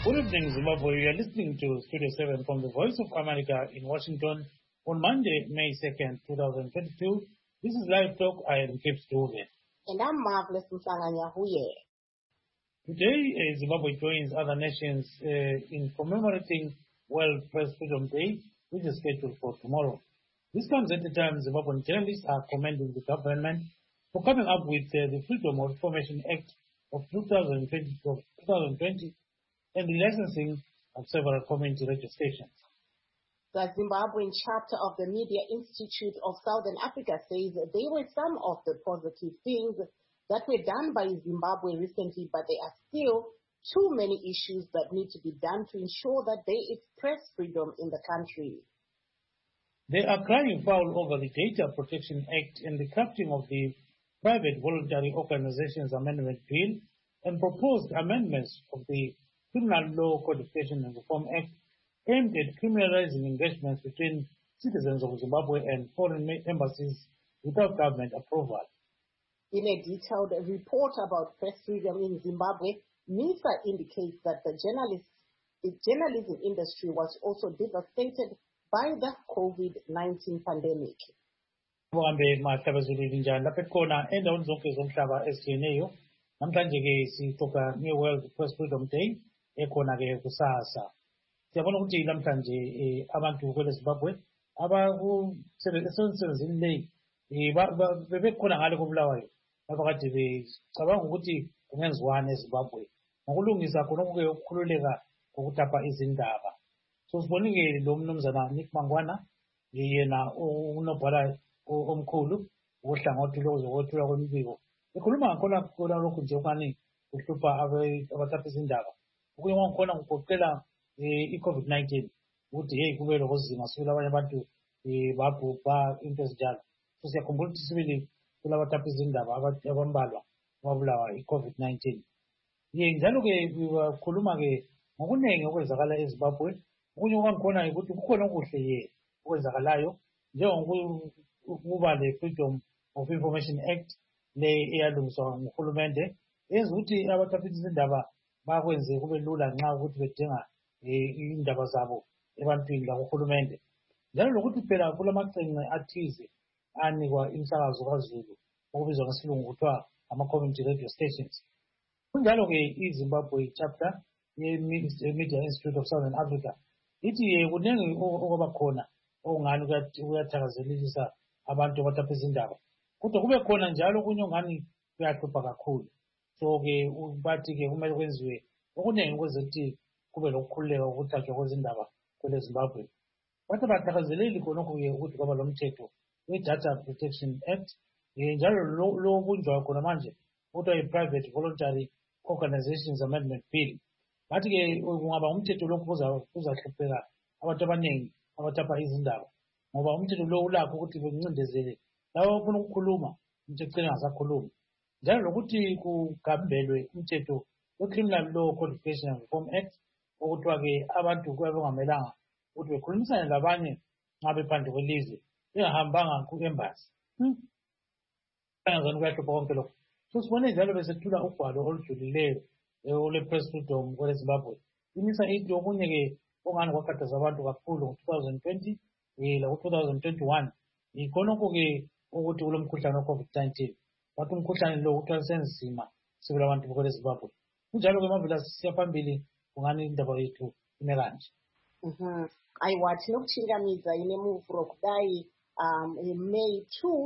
Good evening, Zimbabwe. You are listening to Studio 7 from the Voice of America in Washington on Monday, May 2nd, 2022. This is Live Talk. I am Kip Stouben. And I'm Marvelous Msanganyahuye. Today, Zimbabwe joins other nations in commemorating World Press Freedom Day, which is scheduled for tomorrow. This comes at the time Zimbabwean journalists are commending the government for coming up with the Freedom of Information Act of 2020 and the licensing of several community radio stations. The Zimbabwean chapter of the Media Institute of Southern Africa says they were some of the positive things that were done by Zimbabwe recently, but there are still too many issues that need to be done to ensure that there is press freedom in the country. They are crying foul over the Data Protection Act and the crafting of the Private Voluntary Organizations Amendment Bill and proposed amendments of the Criminal Law Codification and Reform Act aimed at criminalizing engagements between citizens of Zimbabwe and foreign embassies without government approval. In a detailed report about press freedom in Zimbabwe, MISA indicates that the journalism industry was also devastated by the COVID-19 pandemic. World Press Freedom Day. Ekhona-ke kusasa siyabona ukuthi namhlanje abantu kweleZimbabwe abakusebenzini le bebekhona ngale kobulawayo abakade becabanga ukuthi kungenziwani eZimbabwe ngokulungisa khonokho-ke ukukhululeka ngokutapha izindaba. So sibonike lo mnumzana Nick Mangwana yena unobhala omkhulu wohlangothi lokuzokwethula kwemibiko ekhuluma ngakhona lokhu nje ukani kuhlupha abatapha izindaba. Ukuye ngikhona ngikhoqela i-COVID-19 ukuthi hey kube lokozima sibili abanye abantu babhubha into ezinjalo. So siyakhumbula ukuthi sibili kulabatapha izindaba abambalwa ababulawa i-COVID-19. Njalo-ke bakhuluma-ke ngokuningi okwenzakala eZimbabwe. Okunye okwangikhona ukuthi kukhona okuhle okwenzakalayo njengokuba le-Freedom of Information Act le eyalungiswa nguhulumende yenza ukuthi abatapha izindaba bakwenze kube lula nxa ukuthi bedinga indaba zabo ebantwini lakuhulumende. Njalo lokuthi phela kulamaqhinga athize anikwa imsakazo kaZulu okubizwa ngesilungu kuthiwa ama-community radio stations. Kunjalo-ke iZimbabwe chapter ye-Media Institute of Southern Africa ithi kuningi okwabakhona okungani kuyathakazelelisa abantu abatapha izindaba kodwa kube khona njalo okunye ongani kuyahlupha kakhulu. So-ke bathi-ke kumele kwenziwe okuningi kwezokuthi kube lokukhululeka ukuthathwa kwezindaba kweleZimbabwe. Bathi abathakazeleli khonokho-ke ukuthi kwaba lo mthetho we-Data Protection Act njalo lo obunjwayo khona manje kuthiwa i-Private Voluntary Organizations Amendment Bill. Bathi-ke kungaba umthetho lokhu kuzahlupheka abantu abaningi abatapha izindaba ngoba umthetho lo ulakho ukuthi bencindezele labo abafuna ukukhuluma umthetho ugcine ngasakhulumi. Njalo lokuthi kugambelwe umthetho we-Criminal Law Codification and Reform Act okuthiwa-ke abantu kuyabe kungamelanga ukuthi bekhulumisane labanye nxa bephandle kwelizwe bengahambanga ku-embassy. Angazani kuyahlupha konke lokho. So sibone njalo besethula ugwalo olujulileyo ole-Press Freedom kweleZimbabwe. Imisa ithi okunye-ke ongani kwakhathaza abantu kakhulu ngo-2020 laku-2021 yikhonokho-ke ukuthi kulo mkhuhlane we-COVID-19. Bathi umkhuhlane lo uthiwa senzima sibili abantu kweleZimbabwe. Kunjalo-ke mavela siya phambili kungani indaba yethu ime kanje. Aiwa tinokuchingamidza ine muvhuro kudai May 2,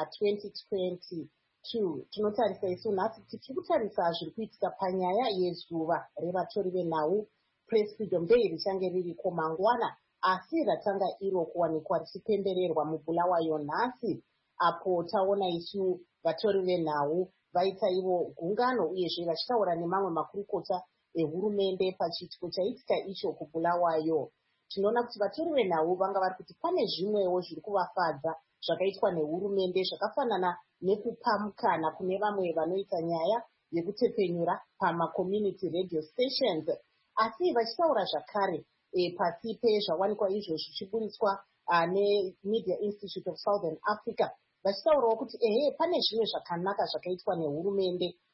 2022 tinotarisa isu nhasi kuti tiri kutarisa zviri kuitika panyaya yezuva revatori venhau Press Freedom Day richange ririko mangwana asi ratanga iro kuwanikwa richipembererwa mubulawayo nhasi apo taona isu vatori venhau vaita ivo gungano uyezve vachitaura nemamwe makurukota ehurumende pachiitiko chaitika icho kubulawayo. Tinoona kuti vatori venhau vanga vari kuti pane zvimwewo zviri kuvafadza zvakaitwa nehurumende zvakafanana nekupamukana kune vamwe vanoita nyaya yekutepenyura pama-community radio stations, asi vachitaura zvakare pasi pezvawanikwa izvo zvichiburitswa neMedia Institute of Southern Africa vachitaurawo kuti pane zvimwe zvakanaka zvakaitwa nehurumende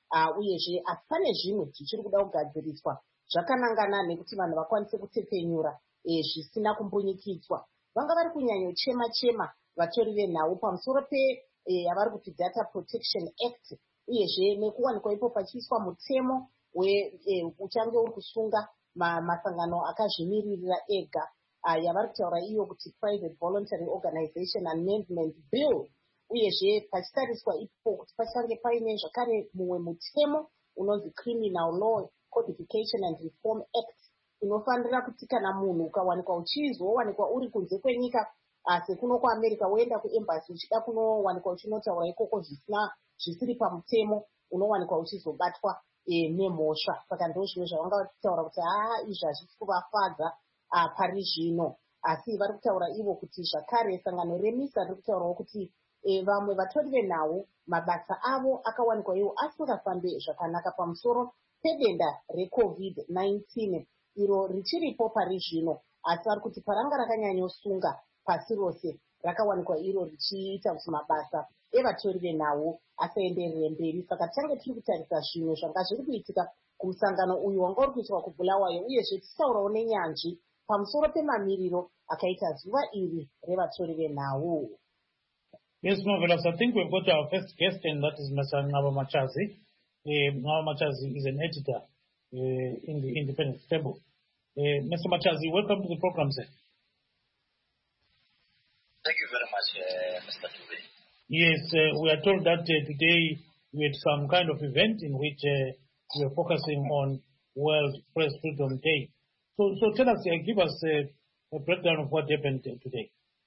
uyezve asi pane zvimwe zvichiri kuda kugadziriswa zvakanangana nekuti vanhu vakwanise kutepenyura zvisina kumbunyikidzwa. Vanga vari kunyanyochema-chema vatori venhau pamusoro yavari kuti Data Protection Act, uyezve nekuwanikwa ipo pachiiswa mutemo uchange uri kusunga masangano akazvimiririra ega yavari kutaura iyo kuti Private Voluntary Organization Amendment Bill, uyezve pachitariswa ipo kuti pachange paine zvakare mumwe mutemo unonzi Criminal Law Codification and Reform Act inofanira kuti kana munhu ukawanikwa uchizowanikwa uri kunze kwenyika sekuno kuAmerica woenda kuembassy uchida kunowanikwa uchinotaura ikoko zvisiri pamutemo unowanikwa uchizobatwa nemhosva. Saka ndo zvimwe zvavanga vachitaura kuti izvi hazvisi kuvafadza pari zvino, asi vari kutaura ivo kuti zvakare sangano remisa riri kutaurawo kuti vamwe vatori venhau mabasa avo akawanikwa ivo asingafambe zvakanaka pamusoro pedenda reCovid-19 iro richiripo pari zvino, asi vari kuti paranga rakanyanyosunga pasi rose rakawanikwa iro richiita kuti mabasa evatori venhau asaenderere mberi. Saka tange tiri kutarisa zvimwe zvanga zviri kuitika kumusangano uyu wanga uri kuitwa kuBulawayo, uyezve tichitaurawo nenyanzvi pamusoro pemamiriro akaita zuva iri revatori venhau. Yes, Marvelous. I think we've got our first guest, and that is Mr. Ngaba Machazi. Ngaba Machazi is an editor in the Independent Table. Mr. Machazi, welcome to the program, sir. Thank you very much, Mr. Dube. Yes, we are told that today we had some kind of event in which we are focusing on World Press Freedom Day. So tell us, give us a breakdown of what happened today.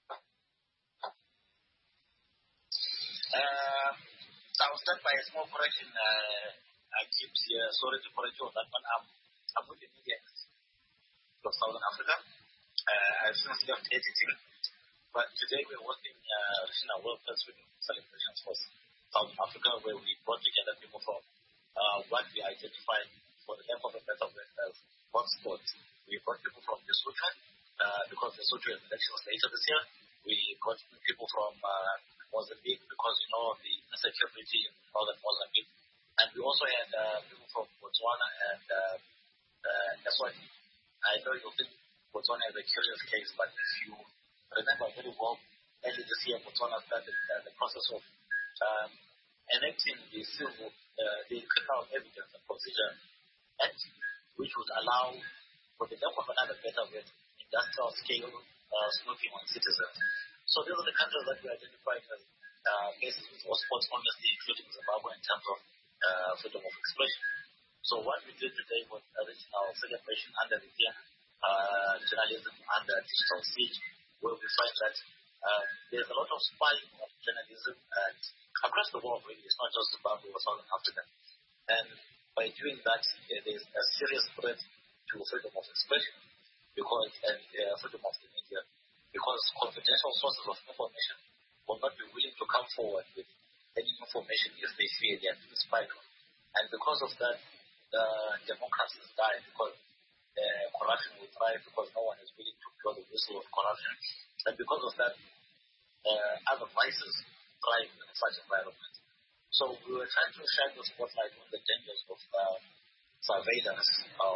I'll start by a small correction. I keep sorry to correct you on that one. I'm with the media of Southern Africa. I've since left editing, but today we're working Regional World Press Freedom Celebrations for Southern Africa, where we brought together people from what we identified for the lack of a better word as hotspots. We brought people from Lesotho, because Lesotho has elections later this year. We got people from Mozambique because you know the insecurity in northern Mozambique, and we also had people from Botswana and Eswatini. I know you think Botswana is a curious case, but if you remember very well, early this year Botswana started the process of enacting the Criminal Evidence and Procedure Act, which would allow, for the lack of another better word, industrial scale snooping on citizens. So these are the countries that we identified as cases with hotspots, honestly, including Zimbabwe in terms of freedom of expression. So what we did today was a regional celebration under the theme journalism under digital siege, where we find that there's a lot of spying of journalism and across the world, really. It's not just Zimbabwe or Southern Africa. And by doing that, there's a serious threat to freedom of expression and freedom of the media, because confidential sources of information will not be willing to come forward with any information if they fear they are being spied on. And because of that, democracies die, because corruption will thrive, because no one is willing to blow the whistle of corruption. And because of that, other vices thrive in such environments. So we were trying to shine the spotlight on the dangers of surveillance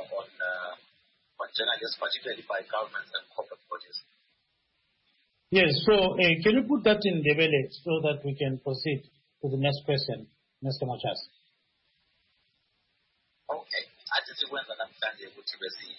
on journalists, particularly by governments and corporate bodies. Yes, so can you put that in Ndebele so that we can proceed to the next question, Mr. Machazi? Okay. Atitsikwenza namhlanje ukuthi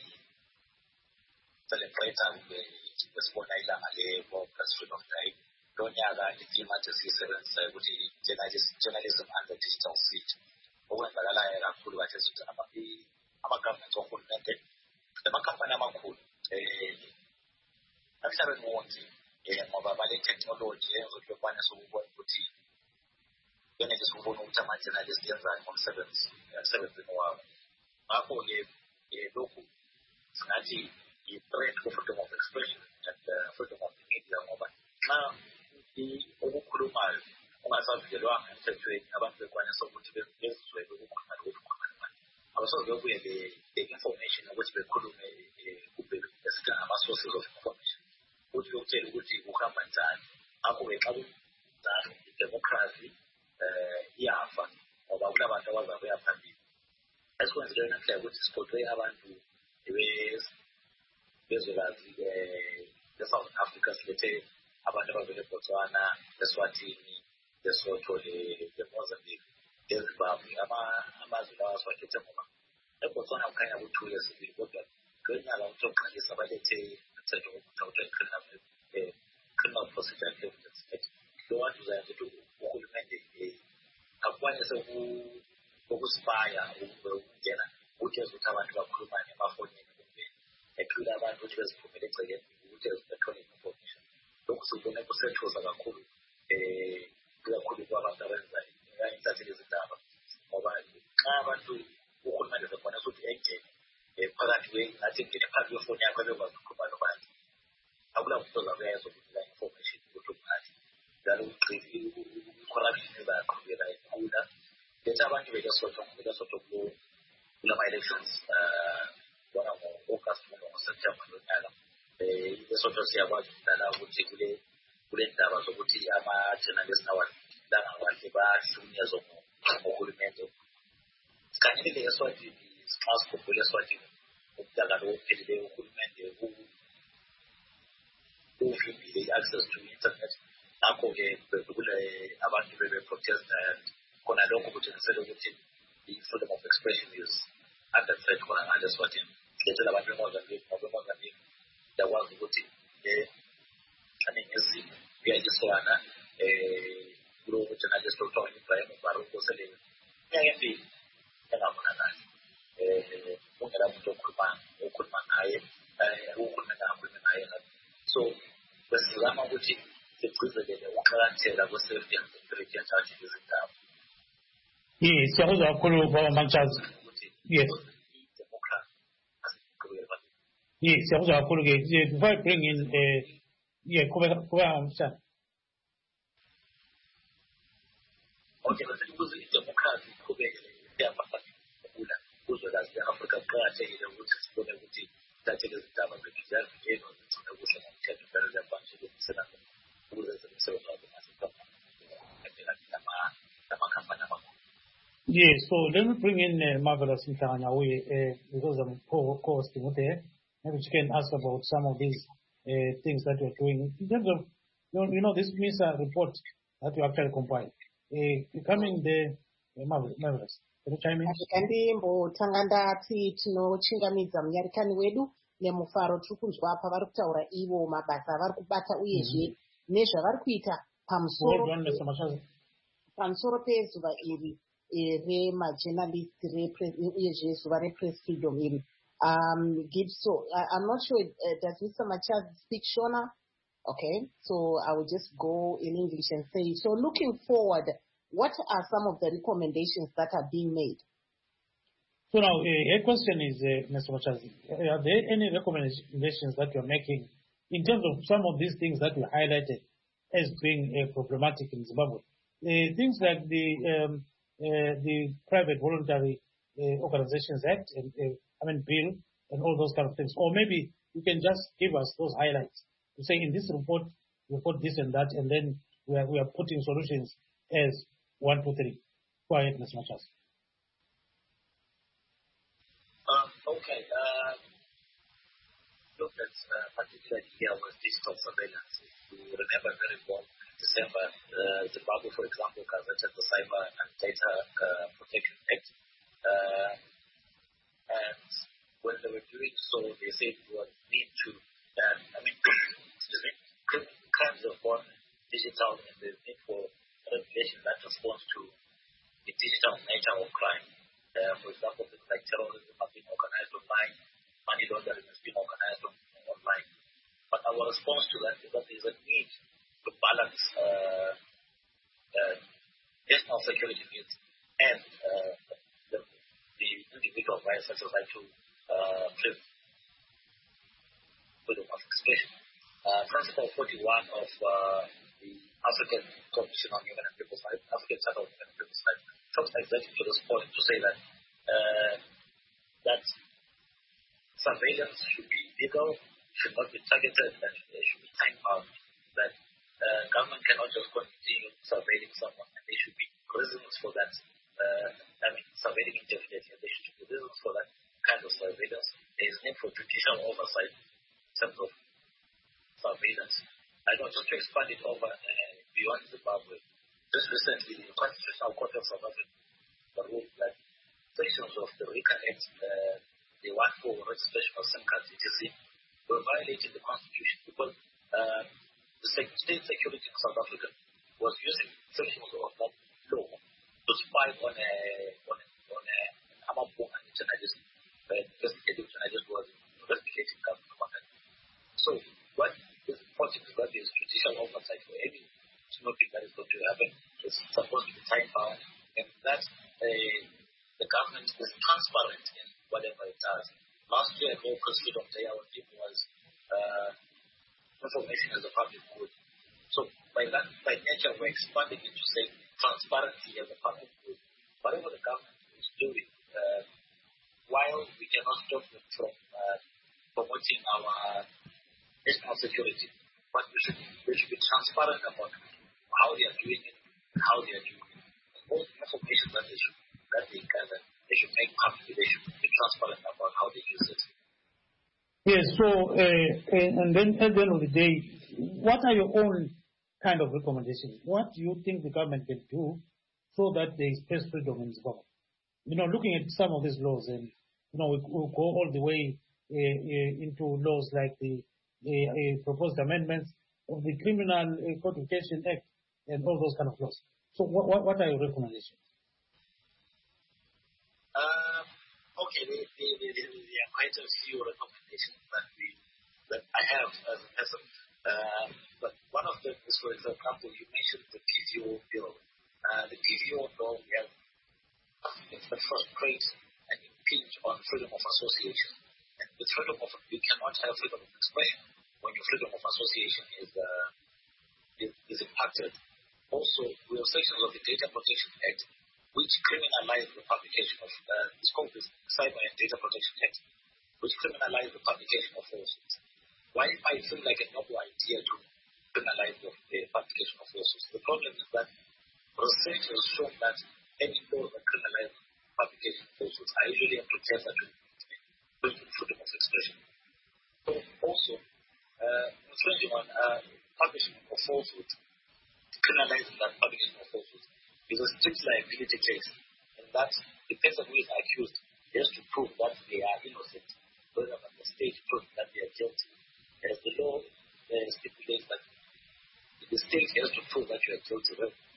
celebrate besibona ilanga le-World Press Freedom Day. Lo nyaka itheme athi siyisebenzisa ukuthi journalism under digital siege. Okwenzakalayo kakhulu kahle ukuthi ama-government ohulumende namakhampani amakhulu emhlabeni wonke ngoba bale-technology yenza ukuthi bekwanise ukubona ukuthi benelise ukubona ukuthi ama-journalist yenzani emsebenzini wabo. Ngakho-ke lokhu singathi i-threat for freedom of expression and freedom of the media ngoba nxa okukhulumayo ungasavikelwanga emthethweni, abantu bekwanisa ukuthi bezizwele ukukhuluma lokukhuluma. Abasoze bebuye le-information ukuthi bekhulume esithi ama-sources of information ukuthi bekutshele ukuthi kuhamba njani. Ngakho-ke xa kunjalo idemocracy iyafa ngoba kulabantu abazabe ukuthi siqoqe abantu bezwekazi le-South Africa silethe abantu abavele eBotswana, eSwatini, Lesotho, leMozambique, leZimbabwe. Amazwe lawa siwakhethe ngoba eBotswana kukhanya ku-2 years ago, kodwa kwenyanga ukuthi oqalisa balethe umthetho wokuthatha criminal procedure evidence act. Lo wantu uzayenza ukuthi uhulumende akwanise ukusipaya ukungena ukuthi ukuthi abantu bakhuluma emafonini kumbe eqhula abantu ukuthi beziphumele egcekeni ukuthi electronic information. Lokhu sikubone kusethusa kakhulu kakhulu kwabantu abenza intatheli zindaba ngoba xa abantu uhulumende bekwanisa ukuthi engene phakathi ngathi ngene phakathi kwefoni yakho bekwazi ukukhuluma nobantu. Akula muntu ozakuyenza ukuthi la information ukuthi umphathi njalo corruption izaqhubeka ikhula. Letha abantu beLesotho kulama elections bona ngo-August noma ngo-September lonyaka. Lesotho siyakwazi ukudlala ukuthi kule ndaba zokuthi ama-journalist nawalanga bahlukunyezwa ngohulumende. Sikhangele eSwatini, nxa sikhumbule eSwatini umdlalo ophelileyo uhulumende uvimbile i-access to internet. Ngakho-ke bekule abantu bebe-protest khona lokho kutshengisela ukuthi i-freedom of expression is under threat khona ngale eSwatini. Silethela abantu beMozambique ngoba eMozambique yakwazi ukuthi ngezinto kuyayiswana kulo journalist okuthiwa Ibrahim Barukosele iminyaka emibili engabonakali ungela muntu okhuluma ngaye uhulumende angakhulumi ngaye. So besizama ukuthi sigcizelele ukuqakatheka kwe-safety and security enthathi izindaba. Yes, siyakuzwa kakhulu Baba Mantshazi. Yes. Yes, siyakuzwa kakhulu ke. Before I bring in kubeka Mshana. Okay, but ukuze idemocracy iqhubeke iyabafakula kuzwekazi le-Afrika kuqakathekile ukuthi sibone ukuthi intatheli izindaba zethu ziyavikelwa zigcine kuhle ngomthetho njalo ziyakwanisa ukulungiselana ukuze zemisebenzi wazo namakhampani amakhulu. Yes, so let me bring in Marvelous Mhlanga because I'm co-hosting with her. Maybe she can ask about some of these things that you're doing in terms of, this MISA report that you actually compiled. Coming there, Marvelous, can you chime in? Ndimbotanga ndati tinochingamidza munyarikani wedu nemufaro tiri kunzwa apa vari kutaura ivo mabasa avari kubata uyezve nezvavari kuita pamusoro pezuva iri remajournalist uyezve zuva repress freedom iri. So I'm not sure, does Mr. Machaz speak Shona? Okay, so I will just go in English and say, so looking forward, what are some of the recommendations that are being made? So now, a question is, Mr. Machaz, are there any recommendations that you're making in terms of some of these things that you highlighted as being problematic in Zimbabwe? Things like the Private Voluntary Organizations Act, bill, and all those kind of things. Or maybe you can just give us those highlights. You say in this report, we put this and that, and then we are putting solutions as 1, 2, 3. Go ahead, Mr. Machaz. Okay. Look at particularly here was digital surveillance. You remember very well, December, Zimbabwe, for example, gazetted the Cyber and Data Protection Act. And when they were doing so, they said you need to, crimes are born digital and the need for regulation that responds to the digital nature of crime. For example, things like terrorism have been organized online, money laundering has been organized online. But our response to that is that there is a need to balance national security needs and the individual rights such as right to freedom of expression. Principle 41 of the African Commission on Human and People's Rights, African Center on Human and People's Rights, comes exactly to this point to say that that surveillance should be legal, should not be targeted, and should be time-bound. That government cannot just continue surveilling someone, and there should be reasons for that. Surveilling indefinitely, and there should be reasons for that. judicial oversight in terms of surveillance. I know just to expand it over beyond Zimbabwe, just recently the Constitutional Court of South Africa ruled that sections of the RICA Act, the one for registration of SIM cards, etc., were violating the Constitution because the state security in South Africa was using sections of that law to spy on Amabunga journalist, investigative journalist who was investigating government. So what is important is that there is judicial oversight for any snooping that is going to happen. It's supposed to be time bound, and that the government is transparent in whatever it does. Last year, the whole pursuit of Day Our Team was information as a public good. So by nature, we're expanding it to say transparency as a public good. Whatever the government is doing, while we cannot stop them from promoting our national security, but we should be transparent about how they are doing it and how they are doing it. And all the information that they gather, they should make public. They should be transparent about how they use it. Yes. So, and then at the end of the day, what are your own kind of recommendations? What do you think the government can do so that there is press freedom in Zimbabwe? Looking at some of these laws, and we go all the way into laws like the proposed amendments of the Criminal Codification Act and all those kind of laws. So, what are your recommendations? Okay, there are quite a few recommendations that I have as a person. But one of them is, for example, you mentioned the PVO bill. The PVO bill, it's the first create and impinge on freedom of association. And with you cannot have freedom of expression when your freedom of association is impacted. Also, we have sections of the Data Protection Act which criminalize the publication of, it's called the Cyber and Data Protection Act, which criminalize the publication of falsehoods. Why might it seem like a novel idea to criminalize the publication of falsehoods? The problem is that research has shown that any laws that criminalize publication of falsehoods are usually implicated to freedom of expression. So also, infringing on publishing of falsehoods, criminalizing that publication of falsehoods, is a strict liability case, and that the person who is accused has to prove that they are innocent, whether the state proves that they are guilty. As the law stipulates that the state has to prove that you are guilty,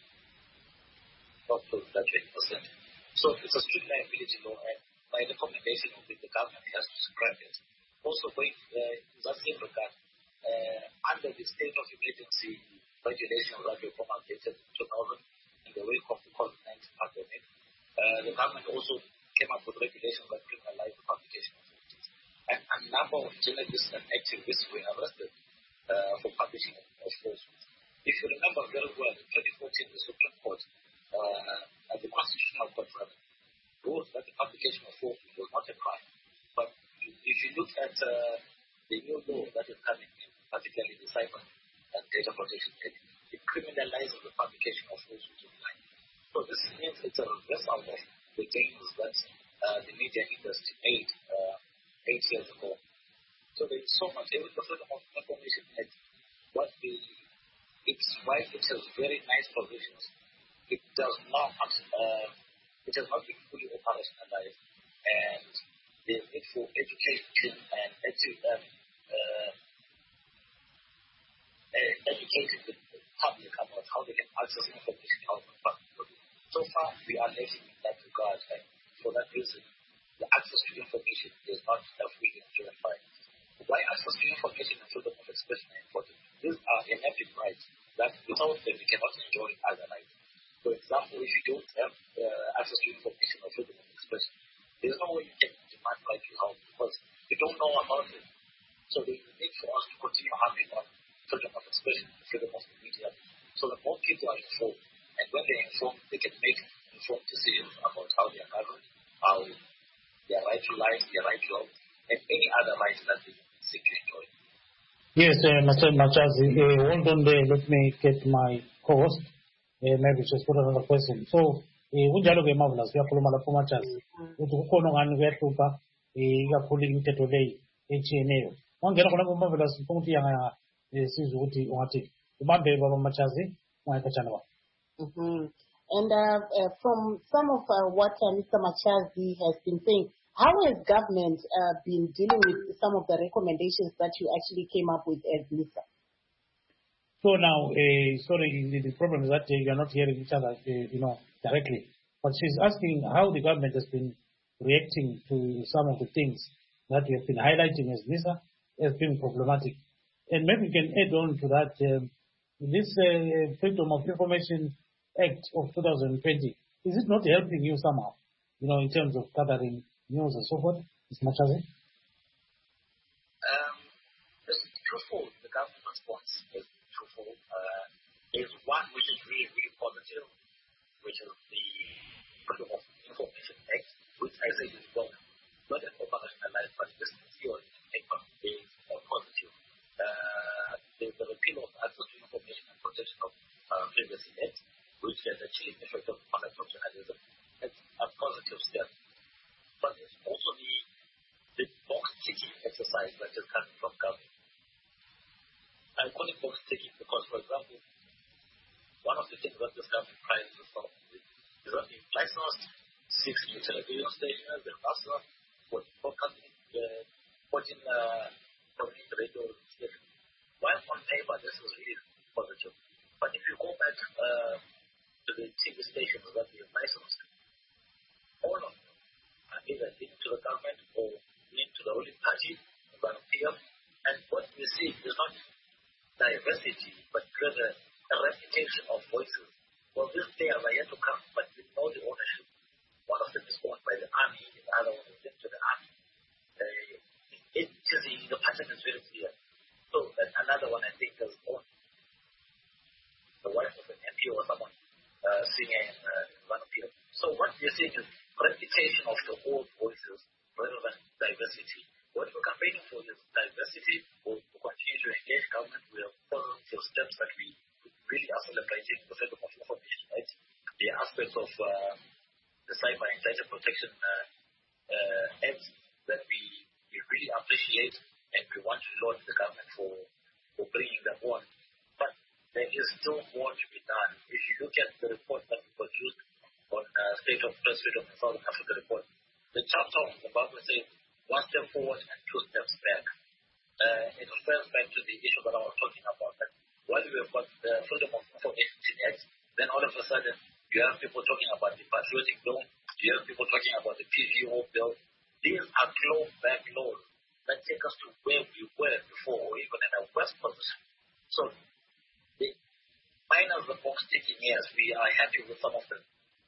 not prove that you are innocent. So it's a strict liability law, and my recommendation would be the government has to scrap it. Also, in that same regard, under the state of emergency regulations that were promulgated in 2000, in the wake of the COVID-19 pandemic, the government also came up with regulations that criminalize the publication of falsehoods. And a number of journalists and activists were arrested for publishing of falsehoods. If you remember very well, in 2014, the Supreme Court and the Constitutional Court ruled that the publication of falsehoods was not a crime. But if you look at the new law that is coming in, particularly the Cyber and Data Protection Act, it criminalizes the publication of falsehoods online. So this means it's a reversal of the gains that the media industry made 8 years ago. So there is so much. Even the Freedom of Information Act, it's why it has very nice provisions. It has not been fully operationalized, and the need for education and educating the public about how they can access information out of public. So far, we are lacking in that regard, and for that reason, the access to information is not fully verified. Why access to information and freedom of expression are important? These are enabling rights that without them we cannot enjoy other rights. For example, if you don't have access to information or freedom of expression, there's no way you can demand right to help because you don't know about it. So there is a need for us to continue harping on freedom of expression, freedom of the media, so that more people are informed. And when they're informed, they can make informed decisions about how they are governed, how their right to life, their right to health, and any other rights that they seek to enjoy. Yes, Mr. Machazi, hold on there. Let me get my co-host. Maybe just put another question. So, kunjalo ke marvelous kuyakhuluma lapho Machazi ukuthi kukhona ngani kuyahlupha ikakhulu imithetho leyi etshiyeneyo. Wangena khona kuMarvelous ukuthi yanga sizwe ukuthi ungathi ubambe baba Machazi ungayikhatshana ba. And from some of what Mr. Machazi has been saying, how has government been dealing with some of the recommendations that you actually came up with as NISA? So now, sorry, the problem is that you are not hearing each other, directly. But she's asking how the government has been reacting to some of the things that we have been highlighting as NISA as being problematic. And maybe we can add on to that, this Freedom of Information Act of 2020, is it not helping you somehow, in terms of gathering news and so forth, as much as it? It's twofold. The government response is twofold. There's one which is really, really positive, which is the Freedom of Information Act, which I say is well, not an operationalized, but just still is positive. There's the repeal of access to information and protection of privacy act, which has achieved effective conduct of journalism. It's a positive step. But there's also the box-ticking exercise that is coming from government. I call it box-ticking because, for example, one of the things that this government prides itself is that they've licensed 6 new television stations, they've licensed 14 broadcasting, 14 community radio stations. While on paper, this is really positive. But if you go back to the TV stations that we have licensed, all of them are either linked to the government or linked to the ruling party, ZANU-PF. And what we see is not diversity, but rather a reputation of voices. Well, these players are yet to come, but we know the ownership. One of them is owned by the army, the other one is linked to the army. The pattern is very clear. So, another one I think is owned. The wife of an MP or someone singing in ZANU-PF. So what we're seeing is reputation of the old voices rather than diversity. What we're campaigning for is diversity. We'll continue to engage government with positive steps that we really are celebrating the Freedom of Information Act, the aspects of the Cyber and Data Protection Act that we really appreciate and we want to laud the government for bringing them on. But there is still more to be done. If you look at the report that we produced on State of Press Freedom in Southern Africa report, the chapter on Zimbabwe says 1 step forward and 2 steps back. It refers back to the issue that I was talking about, that while we have got the Freedom of Information Act, then all of a sudden you have people talking about the patriotic bill, you have people talking about the PVO bill. These are clawback laws that take us to where we were before, or even in a worse position. So, minus the box ticking, yes, we are happy with some of them.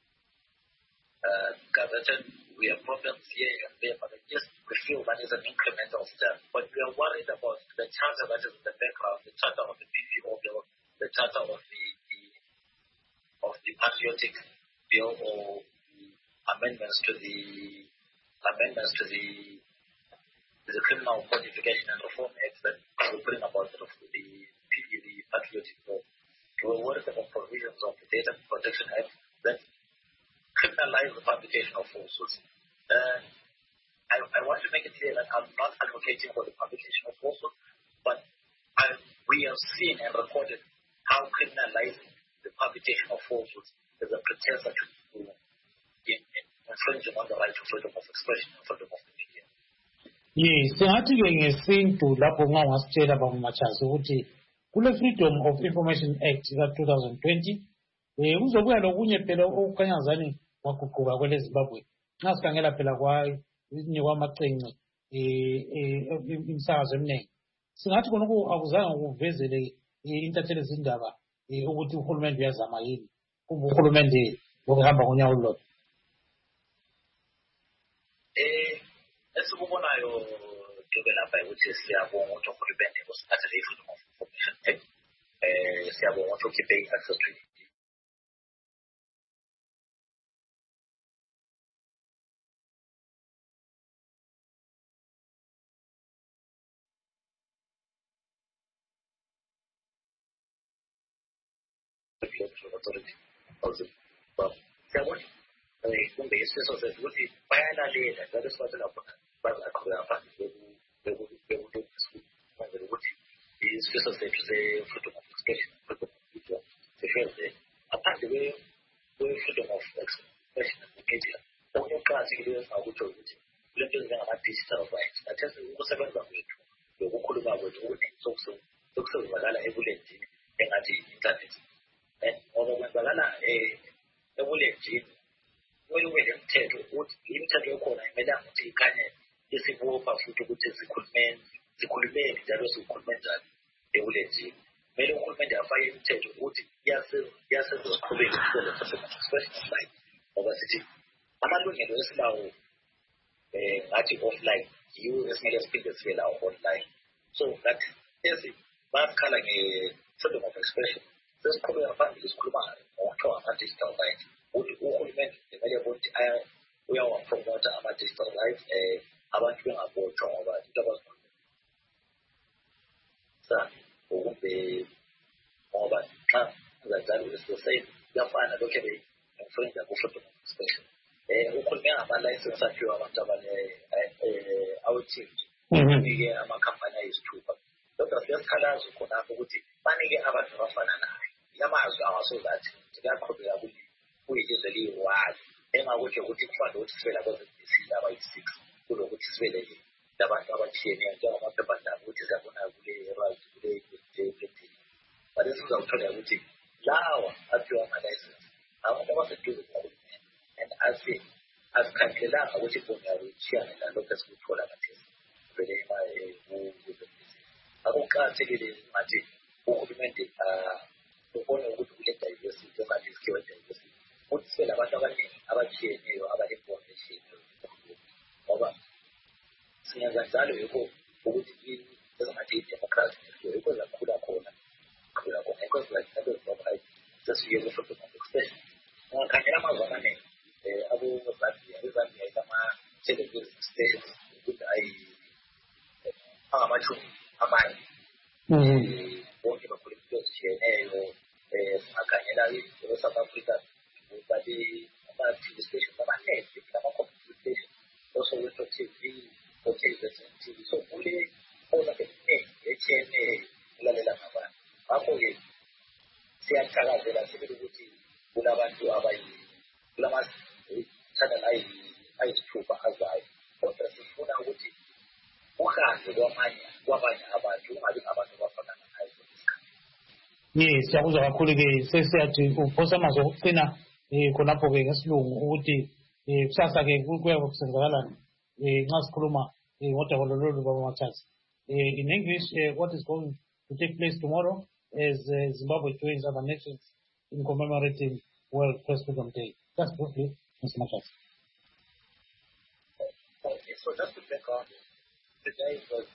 Gazetted, we have problems here and there, but just we feel that is an incremental step. But we are worried about the charter that is in the background, the charter of the PVO bill, the charter of the patriotic bill, or the amendments to the Criminal Codification and Reform Act that will bring about the patriotic bill. We were worried about provisions of the Data Protection Act that criminalize the publication of falsehoods. I want to make it clear that I'm not advocating for the publication of falsehoods, but we have seen and recorded how criminalizing the publication of falsehoods is a precursor to infringing on the right to freedom of expression and freedom of the media. Yes, singathi-ke ngesintu lapho ngangasitshela baba Machazi ukuthi kule Freedom of Information Act ka-2020 kuzobuya lokunye phela okukanyazani waguquka kwele Zimbabwe. Nxa sikhangela phela kwezinye kwamacence imisakazo eminingi, singathi khonokho akuzange kuvezele intatheli zindaba ukuthi uhulumende uyazama yini, kumbe uhulumende lokuhamba ngonyawo olulodwa. Esikubonayo kube lapha ukuthi siyabonga ukuthi uhulumende usiphathele i-Freedom of Information Act. Siyabonga ukuthi ukhiphe i-access to authority. Siyabona kumbe isifiso sethu ukuthi bayalalela njalo sibathela khona bazaqhubeka phambili this is the freedom of expression, freedom of media. The first day, apart the way freedom of expression in the media, only classic leaders are good to it. Leaders are digital rights. I tell you, what's about it? The Wukuluma was holding social, Valala evaluating and at the internet. And although when Valala evaluating, when we limited your corner, Madame Tikane, is a war for food, which is the could mean, that was a could mean that evaluating. Many could mean that fire limited would, yes, was probably the expression like obesity. I'm not looking at this now. Actually offline, you as well as people feel are online. So that is it. But kind of a freedom of expression. This probably a family is Kulma or to our digital life. Would all men the very good we are promoter our digital life about you are board from our double. So won't be more but that is the same. You'll find a locally and friend that will freedom of expression. Ukhulumela ama-license akhiwa abantu awuthile banike amakhampani ayisithupha kodwa siyasikhalaza khonapho ukuthi banike abantu abafana naye yamazwi awasozathi ziyaqhubeka kuyilizwe liyi-one engakutsho ukuthi kufanele ukuthi sibele abezebhizini abayi-six kulokuthi sibele labantu abatshiyeneyo njengamaphephandaba ukuthi siyabona kule-20. But esizawuthola ukuthi lawa aphiwa ama-license abantu abaseduze kakhulu. And as Kankelanga, which is when I will share and look at school for that is really my with the business. I don't take it in magic, who implemented the owner would let diversity, the magic skill diversity. Would say about sharing or about information. Over Senior Gonzalo, you go, who would be the democratic, you go to Kuda corner, because like I don't know, I just hear the photo of expression. Kankelama was a name. Abu Zambia kama television stations ukuthi amachu amanye bonke bakhuluma ezitshiyeneyo singakhangela South Africa ukuthi ama-TV stations amaningi ama-computer stations also with TV TV so kule khona etshiyeneyo ulalela ngabantu ngakho-ke siyathakazela sibili ukuthi kulabantu kulama channel ayisithupha azayo kodwa sifuna ukuthi uhambe kwabanye abantu ungabi abantu abafana nayo. Yes, siyakuzwa kakhulu-ke sesiyathi uphosa amazwi okugcina khonapho-ke ngesilungu ukuthi kusasa-ke kuyabe kusenzakalani nxa sikhuluma ngodaba lolu baba-Machazi. In English, what is going to take place tomorrow as Zimbabwe joins other nations in commemorating World Press Freedom Day. Just briefly, Mr. Machazi. Okay, so just to take on, today was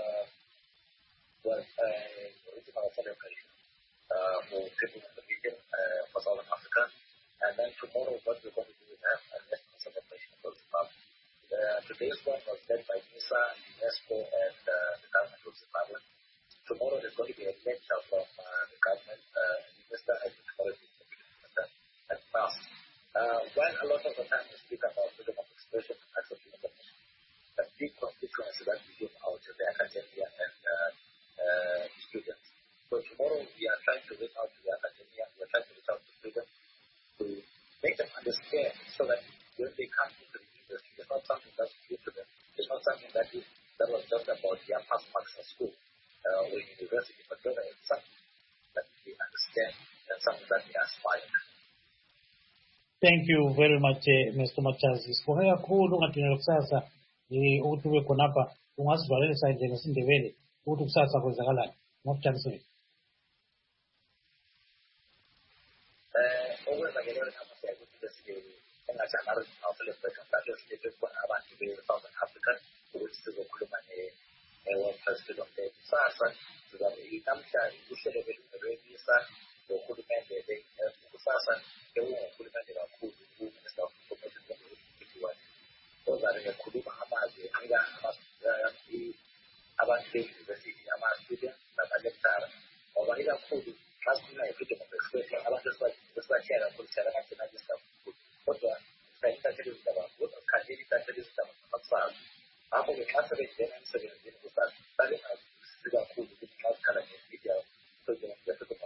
original celebration for people in the region for Southern Africa, and then tomorrow what we're going to do is have a national celebration for Zimbabwe. Today's one was led by MISA, UNESCO, and the government of Zimbabwe. Tomorrow there's going to be a lecture from the government, Minister and Technology at NAS. While a lot of the time we speak about freedom of expression and access to information, the big constituency that we give out to the academia and students. So tomorrow we are trying to reach out to the academia, we are trying to reach out to students to make them understand so that when they come into the university, it's not something that's new to them. It's not something that was just about their past marks at school or university, but rather it's something that they understand and something that they aspire to. Thank you very much, Mr. Machazi. Sibonge kakhulu ngathina kusasa ukuthi ube khonapha ungasivalelisa njengesindebele ukuthi kusasa kwenzakalani ngokujabulisa. Okwenzakeleyo ngamasiya ukuthi besibili engathanda celebration that is different for abantu be-South Africa ukuthi sizokhuluma ne-World Press Freedom Day. Kusasa namhlanje uhlelo belungelwisalohulumende kusasa ewuhulumende kakhulu ku-Minister of Information Technology ozake ekhuluma amazwi abantu be-university ama-students nama-lecturer ngoba ikakhulu xa sikhuluma nge-freedom of expression abantu esibathiya kakhulu thina nathi kakhulu kodwa sayithathela izindaba kodwa sikhangela ithathela izindaba zamakusasa ngakho-ke xa sebengena emsebenzini kusasa sale ngazisi kakhulu ukuthi xa sikhala president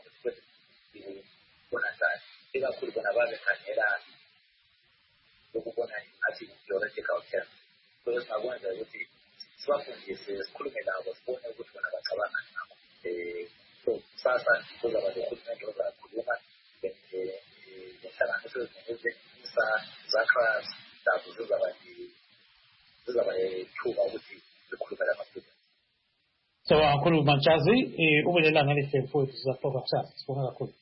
kubona njani ikakhulu bona babekhangela ukubona ngathi theoretical term so esingakwenza ukuthi sibafundise sikhulume nabo sibone ukuthi bona bacabanga ngakho so sasa kuzaba lokhulumela ozakhuluma ngenhlanganiso ezingenisa zakha zabo zizaba thuba ukuthi sikhulumela ama-students. So Uncle Manchazi, ubelela ngelihle mfowethu sizaqoka kusasa sibonga kakhulu.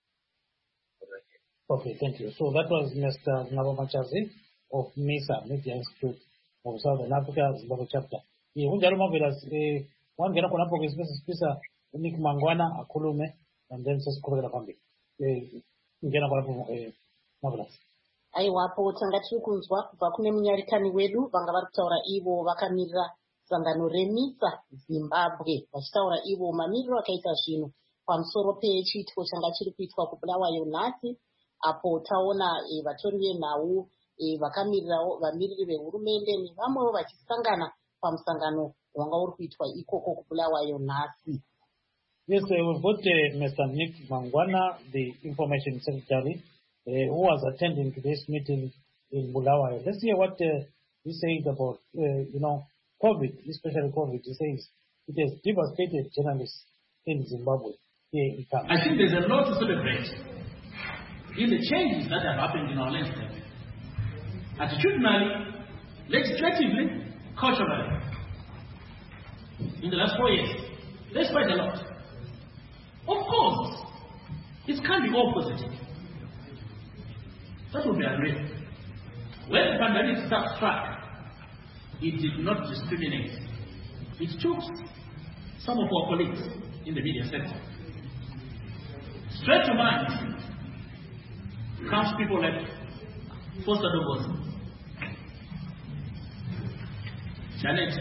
Okay, thank you. So that was Mr. Ngabo Manchazi of MISA, Media Institute of Southern Africa, Zimbabwe chapter. Unjalo Marvelous, wangena khona lapho ke sibesifisa uNick Mangwana akhulume and then sesikhulekela phambili. Ngena khona lapho Marvelous. Aiwapo tanga tiri kunzwa kubva kune munyaritani wedu vanga vari kutaura ivo vakamirira sangano remisa Zimbabwe vachitaura ivo mamiriro akaita zvinhu pamusoro pechiitiko changa chiri kuitwa kubulawayo nhasi apo taona vatori venhau vakamirirawo vamiriri vehurumende nevamwewo vachisangana pamusangano wanga uri kuitwa ikoko kubulawayo nhasi. Yes, we've got Mr. Nick Mangwana, the Information Secretary, who was attending today's meeting in Bulawayo. Let's hear what he says about, COVID, especially COVID. He says it has devastated journalists in Zimbabwe. I think there's a lot to celebrate in the changes that have happened in our landscape. Attitudinally, legislatively, culturally. In the last 4 years, there's quite a lot. Of course, it can't be all positive. That would be unreal. When the pandemic struck, it did not discriminate. It took some of our colleagues in the media sector. Straight to mind comes people like Foster Dogozi, Janet,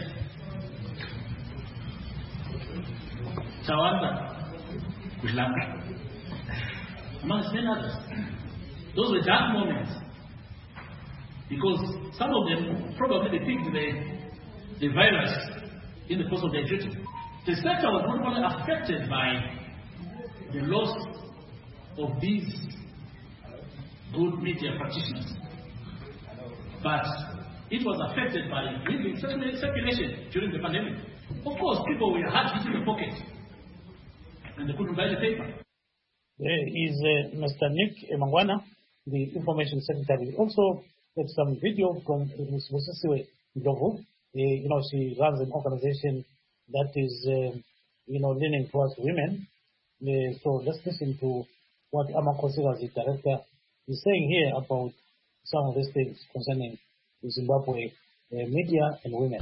Chawanda, Kushlanka, amongst many others. Those were dark moments because some of them probably picked the virus in the course of their duty. The sector was not only affected by the loss of these good media practitioners, but it was affected by circulation during the pandemic. Of course, people were hard hit in the pocket and they couldn't buy the paper. There is Mr. Nick Mangwana, the Information Secretary. Also, there's some video from Ms. Musisiwe Ndlovu. She runs an organization that is, leaning towards women. So let's listen to what Amakosika, the director, is saying here about some of these things concerning the Zimbabwe media and women.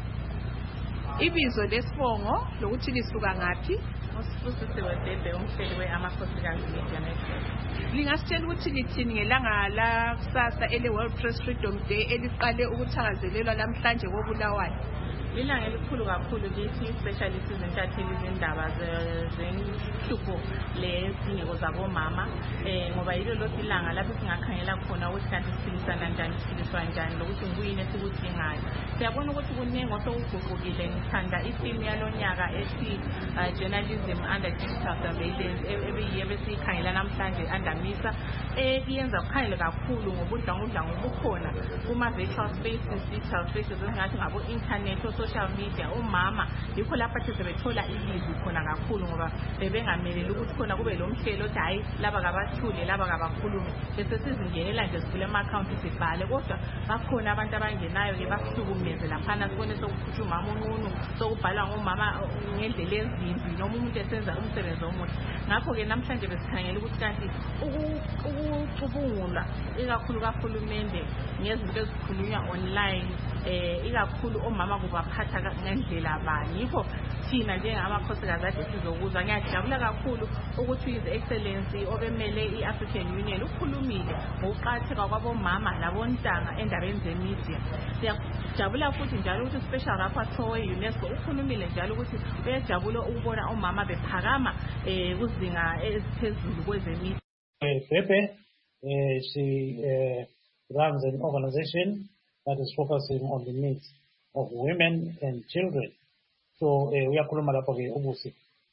Ibizo lesibongo lokuthi lisuka ngaphi usifusisiwe Bhebhe umhleli we-Amakhosikazi Media Network. Lingasitshela ukuthi lithini ngelanga la kusasa ele-World Press Freedom Day eliqale ukuthakazelelwa namhlanje koBulawayo? Ilanga elikhulu kakhulu kithi, especially sizintatheli izindaba zenhlupho lezingeko zabomama, ngoba yilo lokhu ilanga lapho singakhangela khona ukuthi kanti siphilisana njani, siphiliswa njani, lokuthi ngikuyini esikudingayo. Siyabona ukuthi kuningi osekuguqukile. Ngithanda ifilimu yalonyaka ethi Journalism Under Digital Surveillance ebeyiyo besiyikhangela namhlanje under MISA, iyenza kukhangele kakhulu ngobudlangudlangu obukhona kuma-virtual spaces, digital spaces esingathi ngabo-internet, social media. Omama yikho lapha sebethola ilizwi khona kakhulu ngoba bebengameleli ukuthi khona kube lo mhlelo othi hayi laba kabathule laba kabakhulume, bese sizingenela nje sivule ama-account sibhale, kodwa bakhona abantu abangenayo-ke basihlukumeze laphana sibone sokukhutha umama unqunu, sokubhalwa ngomama ngendlela ezimbi noma umuntu esenza umsebenzi omuhle. Ngakho-ke namhlanje besikhangela ukuthi kanti ukucubungulwa ikakhulu kahulumende ngezinto ezikhulunywa online, ikakhulu omama kubaphatha ngendlela bani. Yikho thina njengamakhosikazi ade sizokuzwa. Ngiyajabula kakhulu ukuthi His Excellency obemele i-African Union ukhulumile ngokuqakatheka kwabomama labontanga endabeni zemedia. Siyajabula futhi njalo ukuthi special rapporteur we-UNESCO ukhulumile njalo ukuthi uyajabula ukubona omama bephakama kuzinga eziphezulu kwezemedia. Pepe, she runs an organization that is focusing on the needs of women and children. So we are kuluma lapho ke ubusi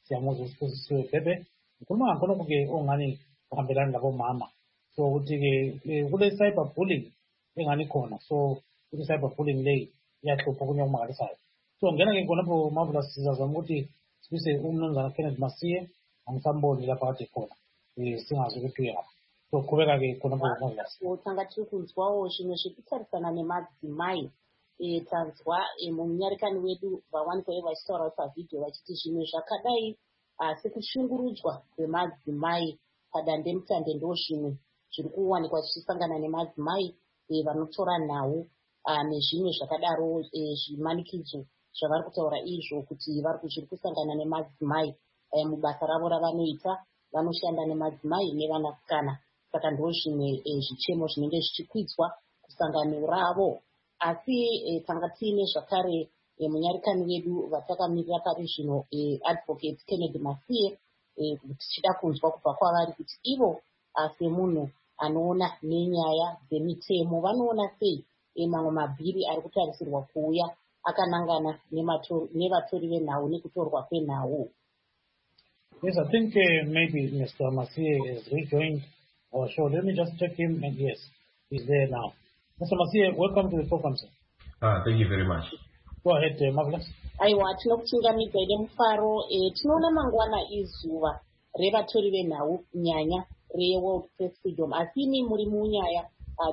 siyamuzwa uSibusiwe Bhebhe. Ngikhuluma ngakhonokho-ke ongani kuhambelani labomama. So ukuthi-ke kule cyber bullying engani khona. So kule cyber bullying leyi iyahlupha okunye okumangalisayo. So ngena-ke khonapho Marvelous sizazama ukuthi sibise umnumzana Kenneth Masiye, angisamboni lapha kade khona. Singazi ukuthi uyaphi. So qhubeka-ke khonapho Marvelous. Tanga tiri kunzwawo zvimwe zvekutarisana nemadzimai. Tanzwa mumunyarekani wedu vawanikwa vachitaura pavhidhiyo vachiti zvimwe zvakadai sekushungurudzwa kwemadzimai padandemutande ndo zvimwe zviri kuwanikwa zvichisangana nemadzimai vanotora nhau nezvimwe zvakadaro zvimanikidzo zvavari kutaura izvo kuti zviri kusangana nemadzimai mubasa ravo ravanoita, vanoshanda nemadzimai nevanasikana. Saka ndo zvimwe zvichemo zvinenge zvichikwidzwa kusangano ravo. Asi tanga tiine zvakare munyarekani wedu vatakamirira pari zvino advocate Kennedy Masiye tichida kunzwa kubva kwavari kuti ivo semunhu anoona nenyaya dzemitemo vanoona sei mamwe mabhiri ari kutarisirwa kuuya akanangana nevatori venhau nekutorwa kwenhau. Yes, I think maybe Mr. Masiye has rejoined our show. Let me just check him, and yes, he's there now. Mr. Masiye, welcome to the program, sir. Thank you very much. Go ahead, Marvelous. Aiwa, tinokuchingamidza ine mufaro. Tinoona mangwana izuva revatori venhau nyanya reWorld Press Freedom. Asi ini muri munyaya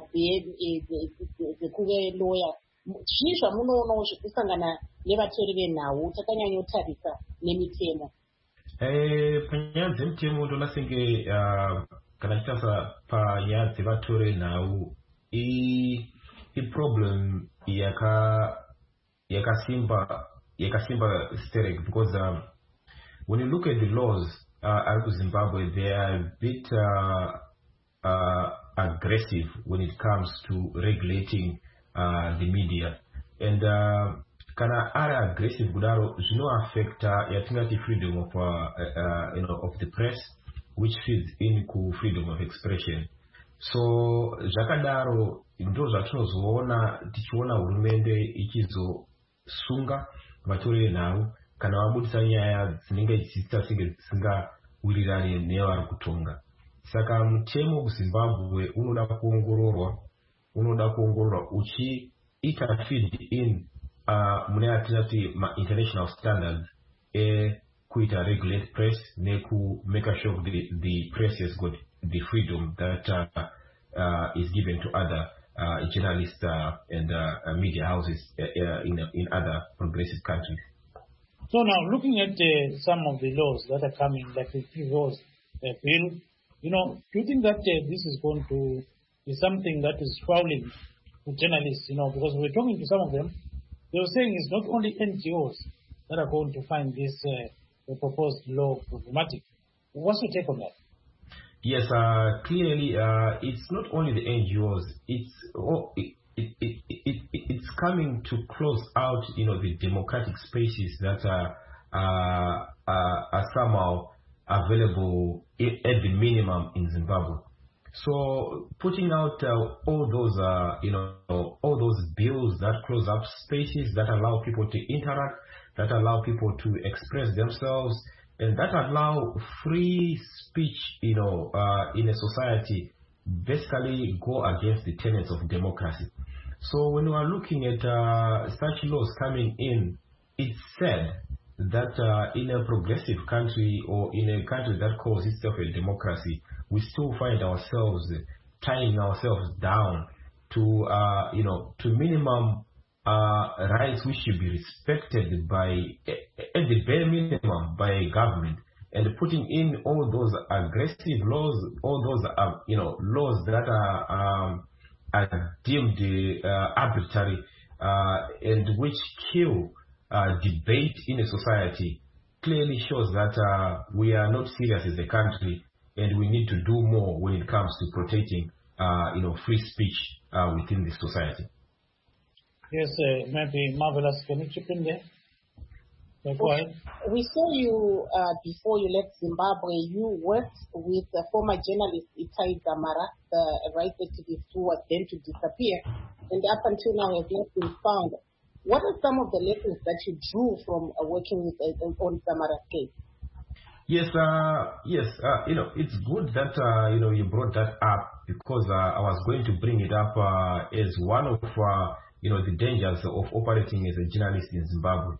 dzekuve lawyer. Zvii zvamunoonawo zvekusangana nevatori venhau takanyanyotarisa nemitemo? Panyaya dzemitemo ndoona senge kana tichitasa panyaya dzevatori venhau problem yakasimba sterek, because when you look at the laws out of Zimbabwe, they are a bit aggressive when it comes to regulating the media, and kana are aggressive kudaro zvino affect yatingati freedom of of the press, which feeds into freedom of expression. So zvakadaro ndo zvatinozoona tichiona hurumende ichizosunga vatori venhau kana vabudisa nyaya dzinenge dzichiita senge dzisingawirirani nevari kutonga. Saka mutemo kuZimbabwe unoda kuongororwa uchiita feed in mune atinati international standards kuita regulate press nekumake sure the press has got the freedom that is given to other journalists and media houses in other progressive countries. So now, looking at some of the laws that are coming, like the laws bill, do you think that this is going to be something that is fouling to journalists? Because we're talking to some of them, they were saying it's not only NGOs that are going to find this proposed law problematic. What's your take on that? Yes, clearly, it's not only the NGOs. It's coming to close out, the democratic spaces that are somehow available at the minimum in Zimbabwe. So putting out all those bills that close up spaces, that allow people to interact, that allow people to express themselves, and that allow free speech, in a society, basically go against the tenets of democracy. So when we are looking at such laws coming in, it's said that in a progressive country or in a country that calls itself a democracy, we still find ourselves tying ourselves down to minimum rights which should be respected by, at the bare minimum, by a government, and putting in all those aggressive laws, all those laws that are deemed arbitrary and which kill debate in a society, clearly shows that we are not serious as a country, and we need to do more when it comes to protecting free speech within the society. Yes, maybe Marvelous, can you chip in there? Go ahead. We saw you before you left Zimbabwe. You worked with the former journalist Itai Dzamara, the rights activist who was then to disappear, and up until now has not been found. What are some of the lessons that you drew from working with on Dzamara's case? Yes, it's good that you brought that up because I was going to bring it up as one of the dangers of operating as a journalist in Zimbabwe.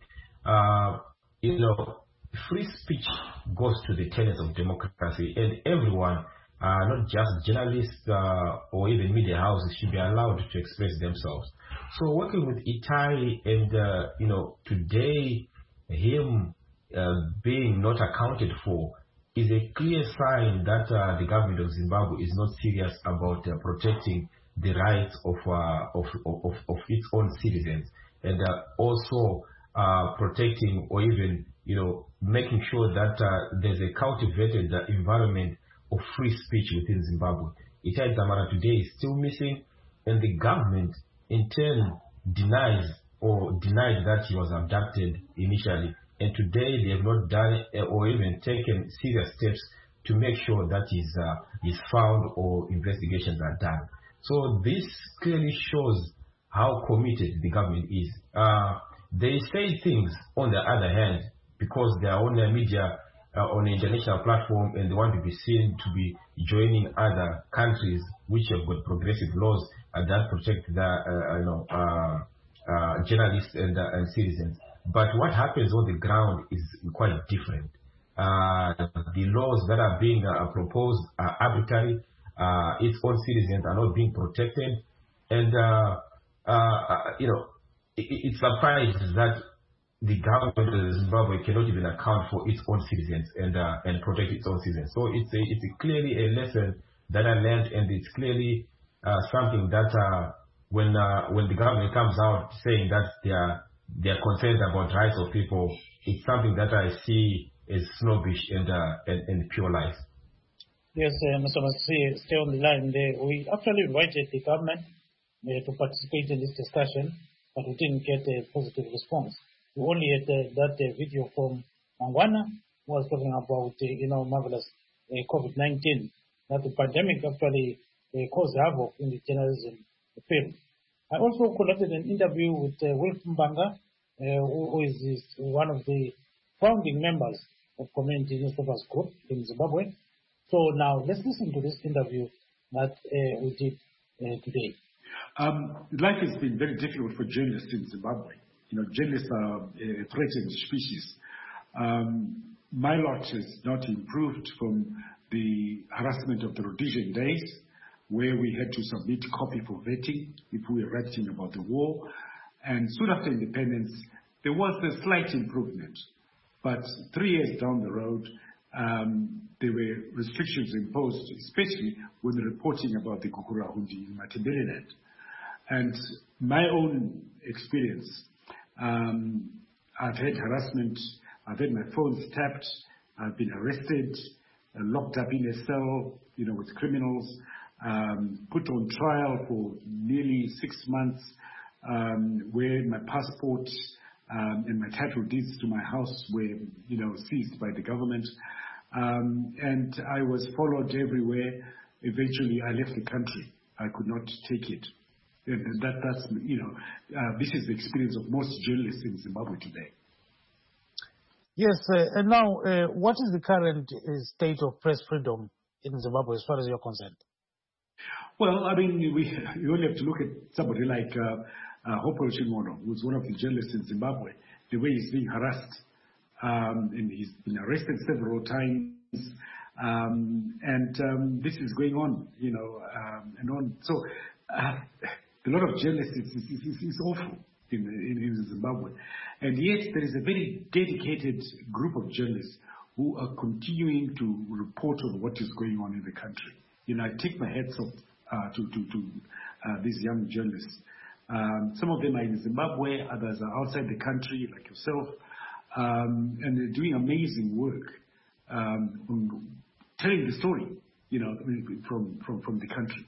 Free speech goes to the tenets of democracy, and everyone, not just journalists or even media houses, should be allowed to express themselves. So working with Itai and today him being not accounted for is a clear sign that the government of Zimbabwe is not serious about protecting the rights of its own citizens, and also protecting or even making sure that there's a cultivated environment of free speech within Zimbabwe. Itai Dzamara today is still missing, and the government in turn denied that he was abducted initially. And today they have not done or even taken serious steps to make sure that he's found or investigations are done. So this clearly shows how committed the government is. They say things on the other hand because they are on the media, on the international platform, and they want to be seen to be joining other countries which have got progressive laws that protect the journalists and citizens. But what happens on the ground is quite different. The laws that are being proposed are arbitrary. Its own citizens are not being protected, and it surprises that the government of Zimbabwe cannot even account for its own citizens and protect its own citizens. So it's clearly a lesson that I learned, and it's clearly something that when the government comes out saying that they are concerned about rights of people, it's something that I see as snobbish and pure lies. Yes, Mr. Masisi, stay on the line there. We actually invited the government to participate in this discussion, but we didn't get a positive response. We only had that video from Mangwana, who was talking about marvelous COVID-19, that the pandemic actually caused havoc in the journalism field. I also conducted an interview with Wilf Mbanga, who is one of the founding members of Community Newspapers Group in Zimbabwe. So now let's listen to this interview that we did today. Life has been very difficult for journalists in Zimbabwe. Journalists are a threatened species. My lot has not improved from the harassment of the Rhodesian days, where we had to submit copy for vetting if we were writing about the war. And soon after independence, there was a slight improvement. But 3 years down the road, there were restrictions imposed, especially when reporting about the Gukurahundi in Matabeleland. And my own experience, I've had harassment, I've had my phones tapped, I've been arrested, locked up in a cell, with criminals, put on trial for nearly 6 months, where my passport and my title deeds to my house were, seized by the government. And I was followed everywhere. Eventually, I left the country. I could not take it. And that's this is the experience of most journalists in Zimbabwe today. Yes, and now, what is the current state of press freedom in Zimbabwe as far as you're concerned? Well, I mean, you only have to look at somebody like Hopewell Chimono, who's one of the journalists in Zimbabwe, the way he's being harassed. And he's been arrested several times. And this is going on, and on. So a lot of journalists, it's awful in Zimbabwe. And yet there is a very dedicated group of journalists who are continuing to report on what is going on in the country. I take my hats off to these young journalists. Some of them are in Zimbabwe, others are outside the country, like yourself. And they're doing amazing work on telling the story, from the country.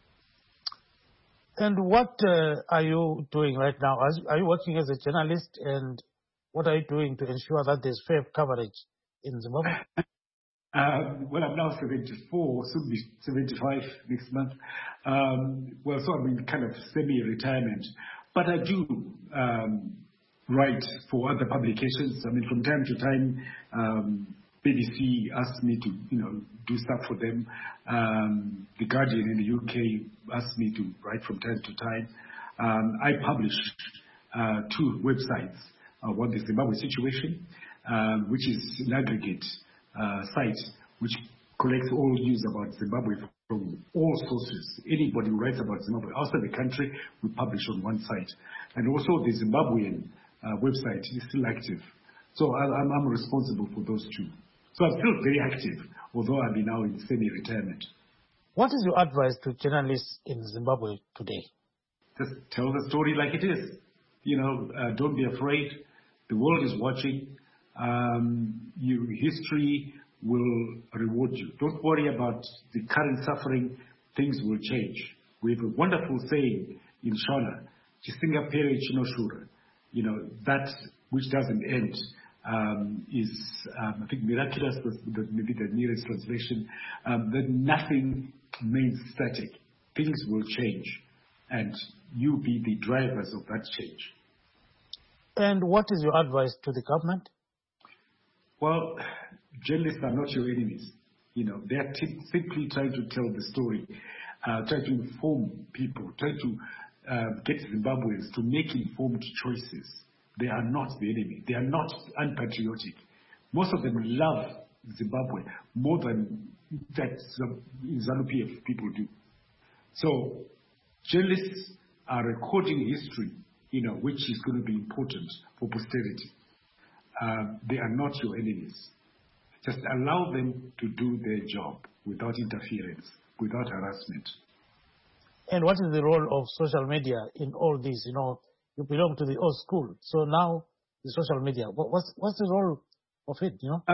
And what are you doing right now? Are you working as a journalist, and what are you doing to ensure that there's fair coverage in Zimbabwe? Well, I'm now 74, soon be 75 next month. So I'm in kind of semi-retirement. But I do write for other publications. I mean, from time to time, BBC asked me to, do stuff for them. The Guardian in the UK asked me to write from time to time. I published 2 websites. One is Zimbabwe Situation, which is an aggregate site which collects all news about Zimbabwe from all sources. Anybody who writes about Zimbabwe outside the country, we publish on one site. And also the Zimbabwean website is still active. So I'm responsible for those 2. So I'm still very active, although I'll be now in semi-retirement. What is your advice to journalists in Zimbabwe today? Just tell the story like it is. Don't be afraid. The world is watching. History will reward you. Don't worry about the current suffering. Things will change. We have a wonderful saying in Shona, Chisinga Pere Chinoshura. That which doesn't end is, I think, miraculous, maybe the nearest translation, that nothing remains static. Things will change, and you be the drivers of that change. And what is your advice to the government? Well, journalists are not your enemies. They are simply trying to tell the story, trying to inform people, trying to get Zimbabweans to make informed choices. They are not the enemy. They are not unpatriotic. Most of them love Zimbabwe more than that ZANU-PF people do. So journalists are recording history, which is going to be important for posterity. They are not your enemies. Just allow them to do their job without interference, without harassment. And what is the role of social media in all this? You belong to the old school. So now the social media, what's the role of it,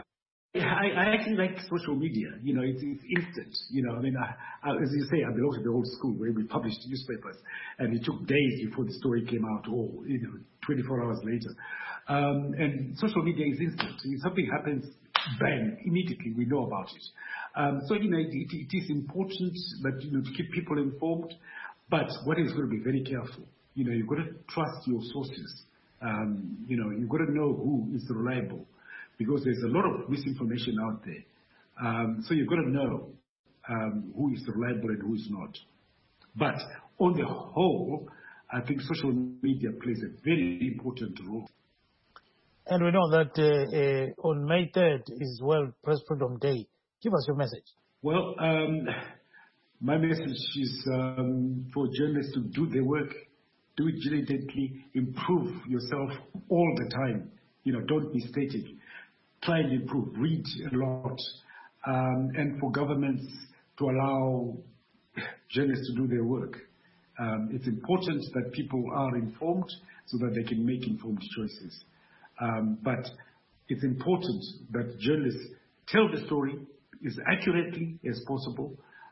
I actually like social media. It's instant. As you say, I belong to the old school where we published newspapers and it took days before the story came out, or 24 hours later. And social media is instant. If something happens, bang, immediately we know about it. So it is important that to keep people informed, but what is going to be very careful. You've got to trust your sources. You've got to know who is reliable, because there's a lot of misinformation out there. So you've got to know who is reliable and who is not. But on the whole, I think social media plays a very important role. And we know that on May 3rd is World Press Freedom Day. Give us your message. Well, my message is for journalists to do their work, do it diligently, improve yourself all the time. Don't be static. Try and improve. Read a lot. And for governments to allow journalists to do their work. It's important that people are informed so that they can make informed choices. But it's important that journalists tell the story as accurately as possible.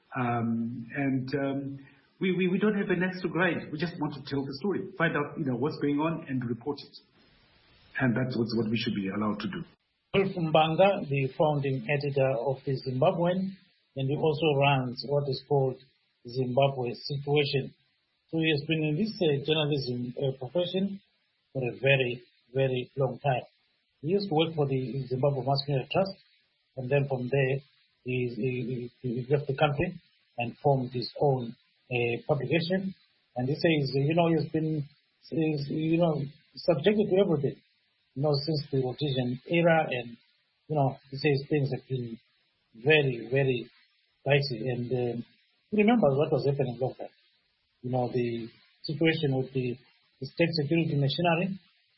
We don't have an axe to grind. We just want to tell the story, find out what's going on and report it. And that's what we should be allowed to do. Wolf Mbanga, the founding editor of the Zimbabwean, and he also runs what is called Zimbabwe Situation. So he has been in this journalism profession for a very, very long time. He used to work for the Zimbabwe Mass Media Trust, and then from there he left the country and formed his own publication. And he says, he's been, subjected to everything, since the Rhodesian era, and he says things have been very, very dicey. And he remembers what was happening back then. The situation with the state security machinery,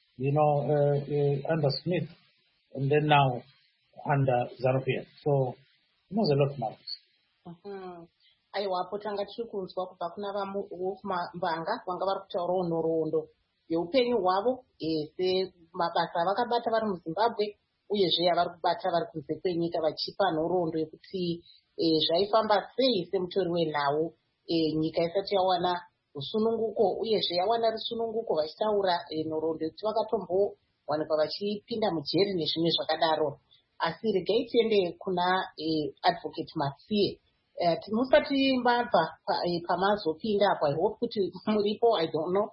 under Smith, and then now under ZANU-PF. So he knows a lot about this. Aiwapo tanga tiri kunzwa kubva kuna vaWolf Mbanga vanga vari kutaurawo nhoroondo yeupenyu hwavo, semabasa avakabata vari muZimbabwe, uyezve avari kubata vari kunze kwenyika, vachipa nhoroondo yekuti zvaifamba sei semutori wenhau nyika isati yawana rusununguko, uyezve yawana rusununguko, vachitaura nhoroondo yekuti vakatombowanikwa vachipinda mujeri nezvimwe zvakadaro. Asi regai tiende kuna advocate Matsiye. Musati mbabva pamazopinda apo, I hope kuti muripo, I don't know.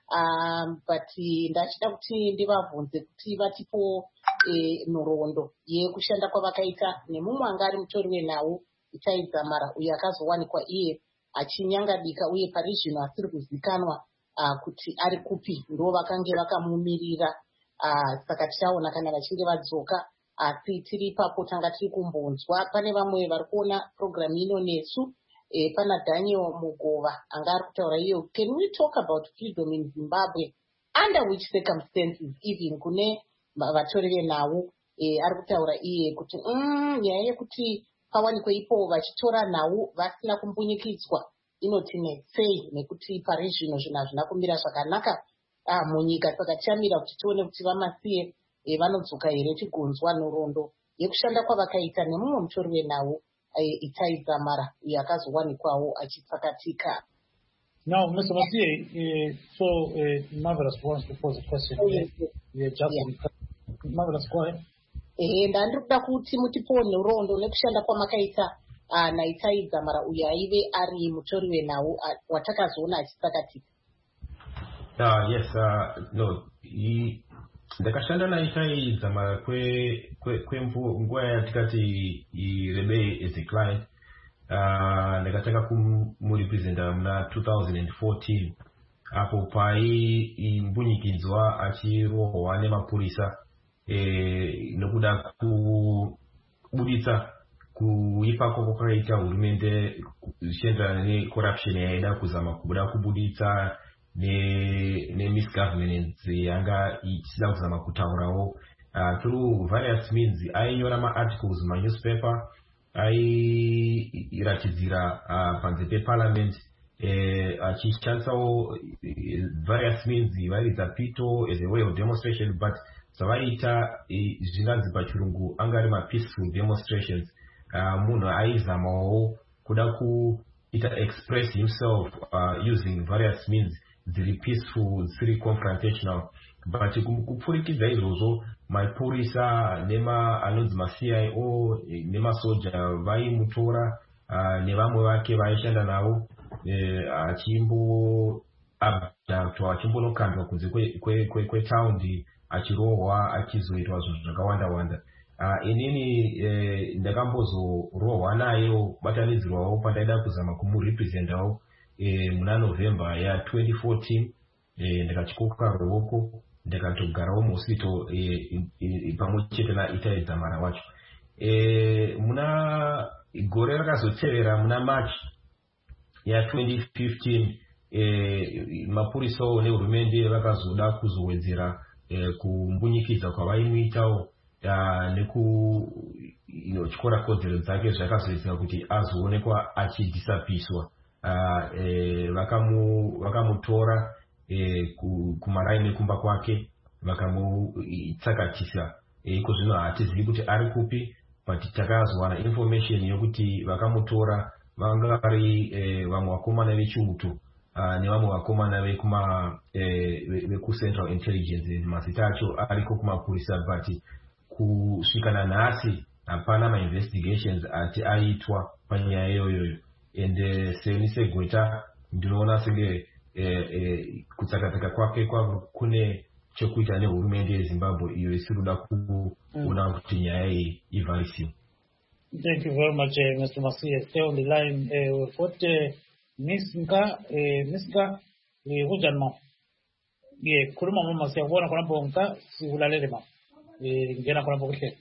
but ndachida kuti ndivabvunze kuti vatipo nhoroondo yekushanda kwavakaita nemumwe anga ari mutori wenhau Itai Dzamara uyo akazowanikwa iye achinyangadika uye pari zvino asiri kuzikanwa kuti ari kupi ndo vakange vakamumirira. Saka tichaona kana vachinge vadzoka, asi tiri ipapo tanga tiri kumbonzwa pane vamwe vari kuona programu ino nesu. Pana Daniel Mugova anga ari kutaura iyo, can we talk about freedom in Zimbabwe under which circumstances even kune vatori venhau. Ari kutaura iye kuti nyaya yekuti pawanikwe ipo vachitora nhau vasina kumbunyikidzwa inotinetsei nekuti pari zvino zvinhu hazvina kumira zvakanaka munyika. Saka tichamira kuti tione kuti vamasiye vanodzoka here tigonzwa nhoroondo yekushanda kwavakaita nemumwe mutori wenhau Itai Dzamara uyo akazowanikwawo achitsakatika. Now, Mr. Masiye, Marvelous wants to pose a question. Marvelous, go ahead. Ndandiri kuda kuti mutipowo nhoroondo nekushanda kwamakaita naItai Dzamara uyo aive ari mutori wenhau watakazoona achitsakatika. Yes, no, ndakashanda naItai Dzamara nguva yatikati iRebei as a client. Ndakatanga kumurepresenta muna 2014 apo paimbunyikidzwa achirohwa nemapurisa nokuda kubuditsa kuipa kwakaita hurumende zvichienderana necorruption yaida kuzama kubuda kubuditsa nemisgovernance yanga ichida kuzama kutaurawo through various means. Ainyora maarticles manewspaper, airatidzira panze peparliament, achishandisawo various means vairidza pito as a way of demonstration, but zvavaiita zvinganzi pachirungu anga ari mapeaceful demonstrations. Munhu aizamawo kuda kuita express himself using various means dziri peaceful, dziri confrontational, but kupfurikidza izvozvo mapurisa anonzi maCIO nemasoja vaimutora nevamwe vake vaishanda navo achimboabductwa achimbonokandwa kunze kwetaundi achirohwa achizoitwa zvinhu zvakawanda-wanda. Inini ndakambozorohwa nayewo batanidzirwawo pandaida kuzama kumurepresentawo muna November ya 2014. Ndakachikoka ruoko ndakatogarawo musito pamwe chete naItai Dzamara wacho. Muna gore rakazotevera muna March ya 2015 mapurisawo nehurumende vakazoda kuzowedzera kumbunyikidza kwavaimuitawo nekuchikora kodzero dzake zvakazoitika kuti azoonekwa achidisapiswa. Vakamutora kumaraini nekumba kwake vakamutsakatisa. Iko zvino hatizivi kuti ari kupi, but takazowana information yokuti vakamutora vanga vari vamwe vakomana vechiuto nevamwe vakomana vekucentral intelligence, mazita acho ariko kumapurisa, but kusvika nanhasi hapana mainvestigations ati aitwa panyaya iyoyo. And seni segweta ndinoona senge kutsakatsaka kwake kune chekuita nehurumende yeZimbabwe iyo isiri kuda kuona kuti nyaya iyi ivharisiwe. Thank you very much, Mr. Masiye. Stay on the line. We've got Miss Nka, Hujanma. Kuruma Mama Masiye, kuona kuna bonga, si ulalele ma. Ngena kuna bonga.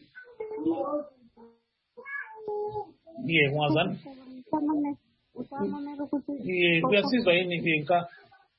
Mwazan. Kuyasizwa yini Nka?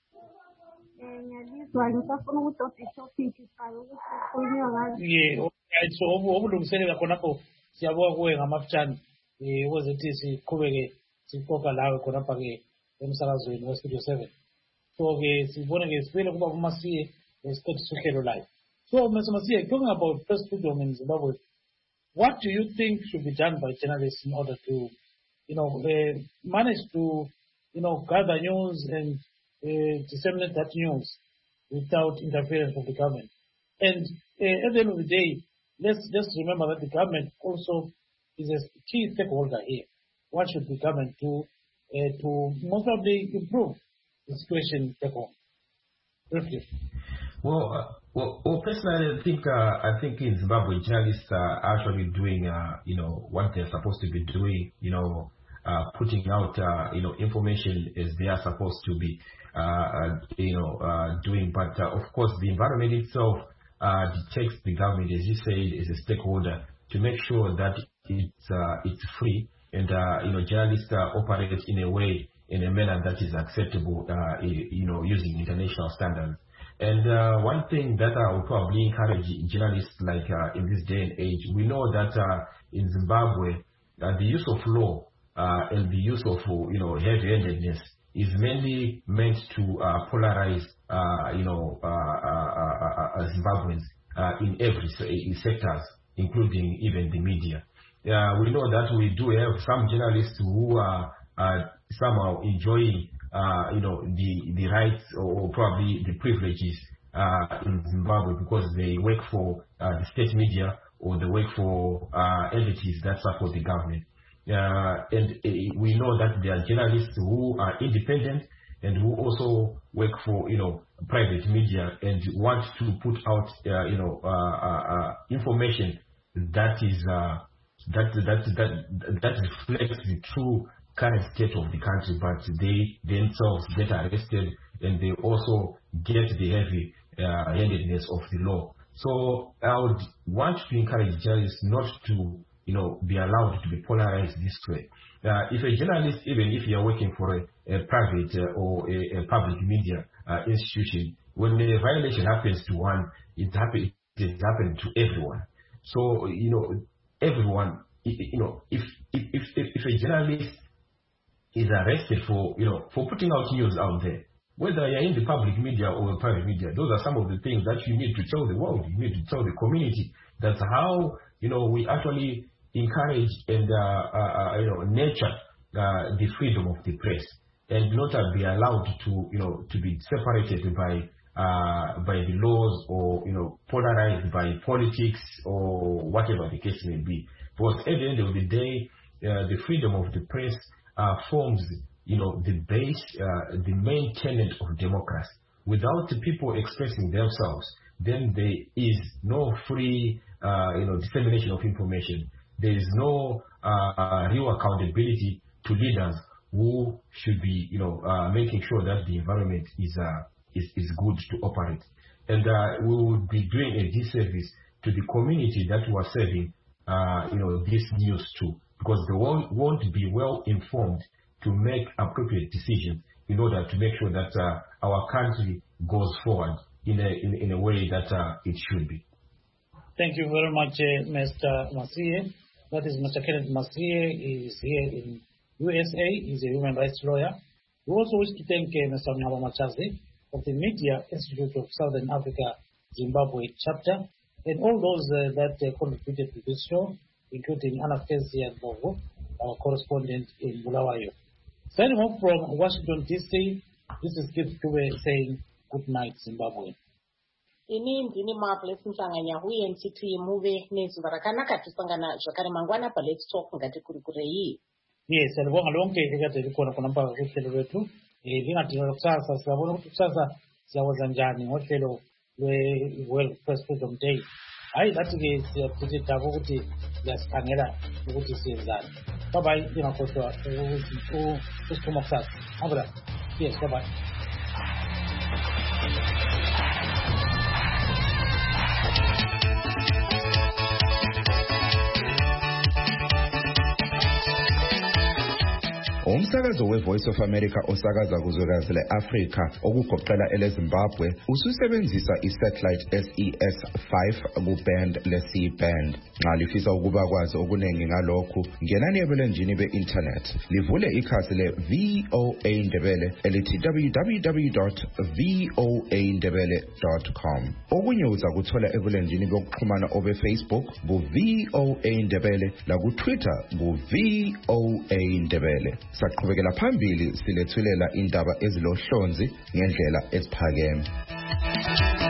So obulungiselela khonapho siyabona kuwe ngamafutshane ukuze siqhubeke siqoqa lawe khonapha ke emsakazweni weStudio 7. So ke sibone ke sivele kuba uMasiye esiqedisa uhlelo live. So Mr. Masiye, talking about press freedom in Zimbabwe, what do you think should be done by journalists in order to manage to gather news and disseminate that news without interference of the government? And at the end of the day, let's just remember that the government also is a key stakeholder here. What should the government do to most probably improve the situation back home? Well, personally, I think in Zimbabwe, journalists are actually doing, what they're supposed to be doing, putting out, information as they are supposed to be, doing. But of course, the environment itself detects the government, as you said, as a stakeholder to make sure that it's free and journalists operate in a manner that is acceptable, using international standards. And one thing that I would probably encourage journalists, like in this day and age, we know that in Zimbabwe, the use of law and the use of heavy-handedness is mainly meant to polarize Zimbabweans in every sectors, including even the media. We know that we do have some journalists who are somehow enjoying the rights or probably the privileges in Zimbabwe because they work for the state media or they work for entities that support the government. And we know that there are journalists who are independent and who also work for private media and want to put out information that is that reflects the true current state of the country, but they themselves get arrested and they also get the heavy-handedness of the law. So I would want to encourage journalists not to be allowed to be polarized this way. If a journalist, even if you are working for a private or a public media institution, when a violation happens to one, it happens to everyone. So everyone, if a journalist is arrested for putting out news out there, whether you're in the public media or the private media, those are some of the things that you need to tell the world, you need to tell the community. That's how we actually encourage and nurture the freedom of the press, and not be allowed to be separated by the laws or polarized by politics or whatever the case may be. Because at the end of the day, the freedom of the press forms the base, the main tenet of democracy. Without the people expressing themselves, then there is no free dissemination of information. There is no real accountability to leaders who should be making sure that the environment is good to operate. And we would be doing a disservice to the community that we are serving this news to, because they won't be well informed to make appropriate decisions in order to make sure that our country goes forward in a way that it should be. Thank you very much, Mr. Masie. That is Mr. Kenneth Masie. He is here in USA. He's a human rights lawyer. We also wish to thank Mr. Ngaba Machazi of the Media Institute of Southern Africa, Zimbabwe chapter, and all those that contributed to this show, including Anastasia Bogo, our correspondent in Bulawayo. Signing off from Washington, D.C., this is Kip Kube saying good night, Zimbabwe. Inini ndini Marvelous Mhlanganya uye nchiti muve nezuva rakanaka tisangana zvakare mangwana pa Let's Talk ngati kurikure iyi. Yes, alibonga lonke ekade likona kuna mpaka kuhlelo lwethu. Lingadinga kusasa siyabona ukuthi kusasa siyawenza njani ngohlelo lwe-World Press Freedom Day. Hayi ngathi ke siyaphethe ukuthi siyasikhangela ukuthi siyenzani. Bye bye, lingakhohlwa ukusiphuma kusasa. Abula. Yes, bye bye. Umsakazo we-Voice of America osakaza kuzwekazi le-Afrika okugoqela ele-Zimbabwe ususebenzisa i-satellite SES-5 ku-band le-C-band. Nxa lifisa ukuba kwazi okuningi ngalokhu, ngenani ebulenjini be-internet, livule ikhasi le-VOA Ndebele elithi www.voandebele.com. Okunye uzakuthola ebulenjini bokuxhumana obe-Facebook ku-VOA Ndebele laku-Twitter ku-VOA Ndebele. Saqhubekela phambili silethulela indaba ezilohlonzi ngendlela eziphakeme.